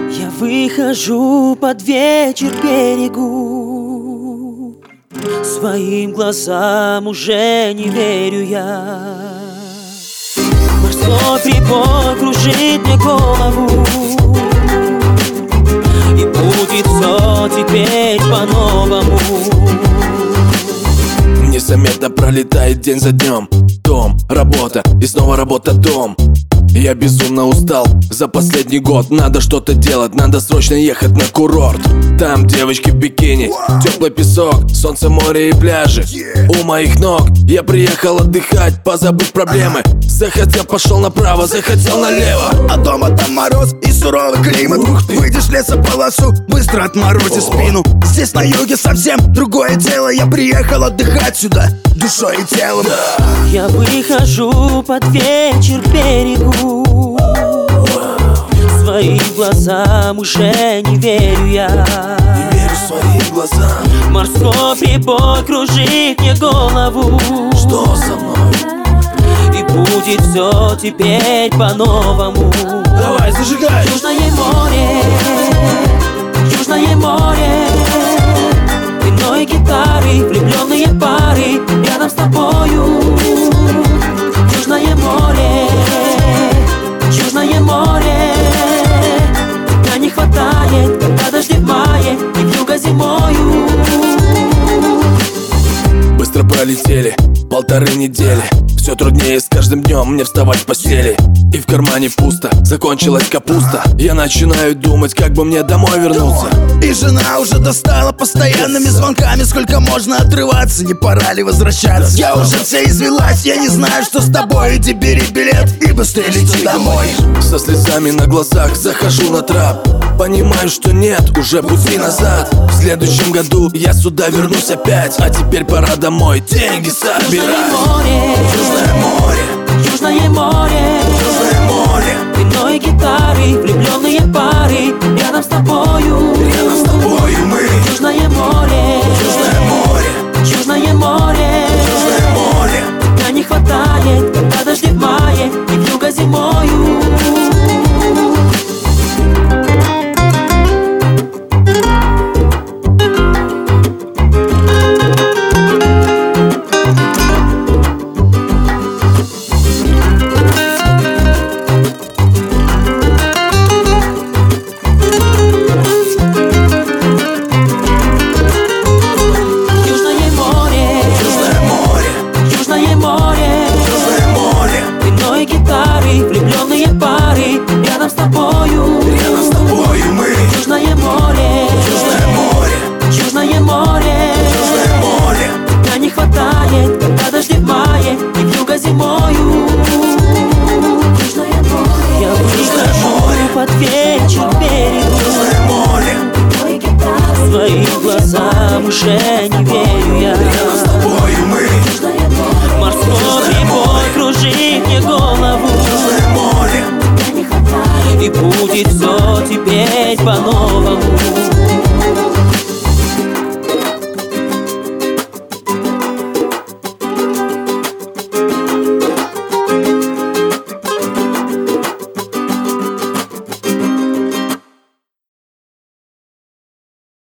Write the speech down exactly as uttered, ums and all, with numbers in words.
Я выхожу под вечер к берегу, своим глазам уже не верю я. Морской прибой кружит мне голову, и будет все теперь по-новому. Незаметно пролетает день за днем. Дом, работа и снова работа, дом. Я безумно устал за последний год. Надо что-то делать, надо срочно ехать на курорт. Там девочки в бикини, теплый песок, солнце, море и пляжи. У моих ног я приехал отдыхать, позабыть проблемы. Захотел, пошел направо, захотел налево. А дома там мороз и суровый климат. Выйдешь в лесополосу, быстро отморозишь спину. Здесь на юге совсем другое дело. Я приехал отдыхать сюда душой и телом. Я выхожу под вечер к берегу, своим глазам уже не верю я. Не верю своим глазам. Морской прибой кружит мне голову. Что со мной? И будет все теперь по-новому. Давай, зажигай! Южное море, Южное море, вино и гитары, влюбленные пары рядом с тобою. Южное море, Южное море, тебя не хватает, когда дожди в мае и вьюга зимою. Быстро пролетели полторы недели. Все труднее с каждым днем мне вставать в постели. И в кармане пусто, закончилась капуста. Я начинаю думать, как бы мне домой вернуться. И жена уже достала постоянными звонками. Сколько можно отрываться, не пора ли возвращаться? Я уже вся извелась, я не знаю, что с тобой. Иди бери билет и быстрее лети домой. Со слезами на глазах захожу на трап. Понимаю, что нет уже пути назад. В следующем году я сюда вернусь опять. А теперь пора домой, деньги собирать. Южное море, Южное море, Южное море, Южное море, вино и гитары, влюбленные пары рядом с тобою. рядом с тобою мы. Южное море, Южное море, Южное море, Южное море. тебя не хватает, когда дожди в мае и вьюга зимою. Влюбленные пары рядом с тобою. Рядом с тобою мы. Южное море, Южное море, Южное море, Южное море. тебя не хватает, когда дожди в мае и вьюга зимою. Южное море, я выхожу под вечер к берегу. Южное море, своим глазам уже не верю я. рядом с тобою мы. Морской прибой кружит мне голову. Южное море, И будет все теперь по-новому.